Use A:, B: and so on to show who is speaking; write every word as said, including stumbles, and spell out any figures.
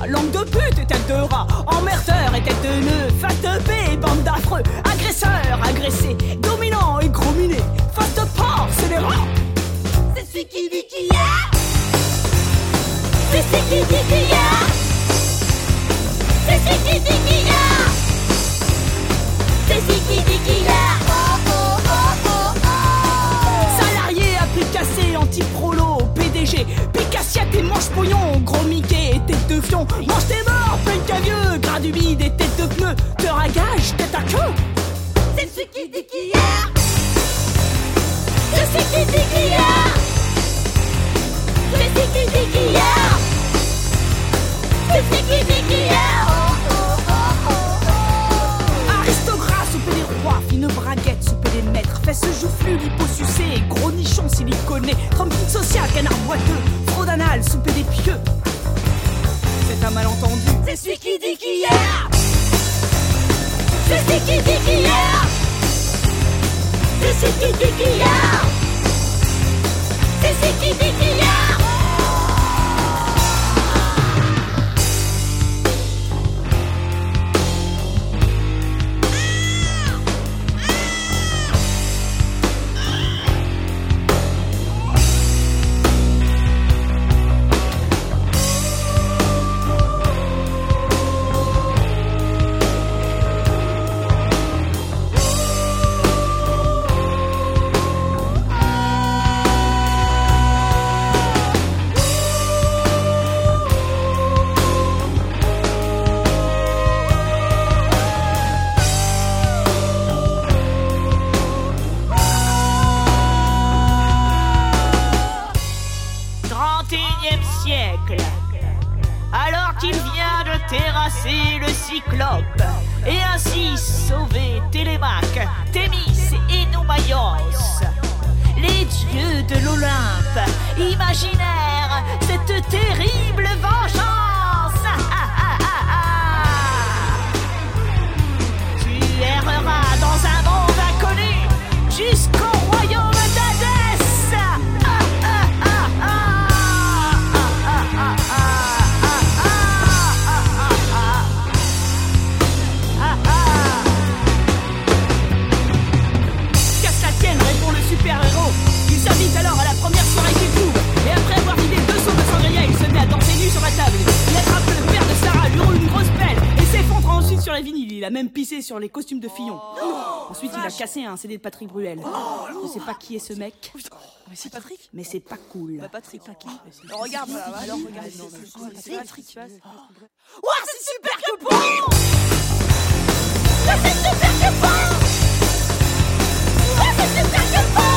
A: gras, langue de pute et tête de rat, emmerdeur et tête de nœud, face de paix, bande d'affreux, agresseur, agressé, dominant et gros miné, face de porc, c'est les rats.
B: C'est celui qui dit qu'il y a. C'est celui qui dit qu'il y a. C'est celui qui dit qu'il y a. C'est celui qui dit qu'il y a. Oh oh oh oh oh.
A: Salarié à prix cassé, anti-prolo, P D G, pique assiette et mange pognon, gros Mickey et tête de fion, mange tes morts, punk à vieux, gras du bide et tête de pneu, cœur à gage, tête à queue.
B: C'est celui qui dit qu'il y a. C'est celui qui dit qu'il y a. C'est celui qui dit qu'il y a. C'est celui qui dit qu'il y a. Oh oh oh oh oh.
A: Aristocrate, souper des rois, fine braguette, souper des maîtres, fesses joufflues, liposucé, gros nichon siliconé, tramping social, canard boiteux, fraude anal, souper des pieux. C'est un malentendu.
B: C'est celui qui dit qu'il y a. C'est celui qui dit qu'il y a. C'est celui qui dit qu'il y a. C'est celui qui dit qu'il y a.
A: Siècle, alors qu'il vient de terrasser le cyclope et ainsi sauver Télémaque, Thémis et Noumaios, les dieux de l'Olympe imaginèrent cette terrible vengeance. Tu erreras dans un monde inconnu jusqu'au royaume d'Hadès. Super-héros. Il s'invite alors à la première soirée qu'il trouve. Et après avoir vidé deux seaux de sangria, il se met à danser nu sur la table. Il attrape le père de Sarah, lui roule une grosse pelle et s'effondre ensuite sur les vinyles. Il a même pissé sur les costumes de Fillon. Oh, ensuite, il a cassé un C D de Patrick Bruel. Oh, je sais pas qui est ce mec.
C: Mais c'est Patrick.
A: Mais c'est pas cool.
C: Bah Patrick, pas qui. Alors regarde, alors regarde. C'est Patrick.
B: Ouah, c'est super que bon. C'est super que bon. C'est super que bon.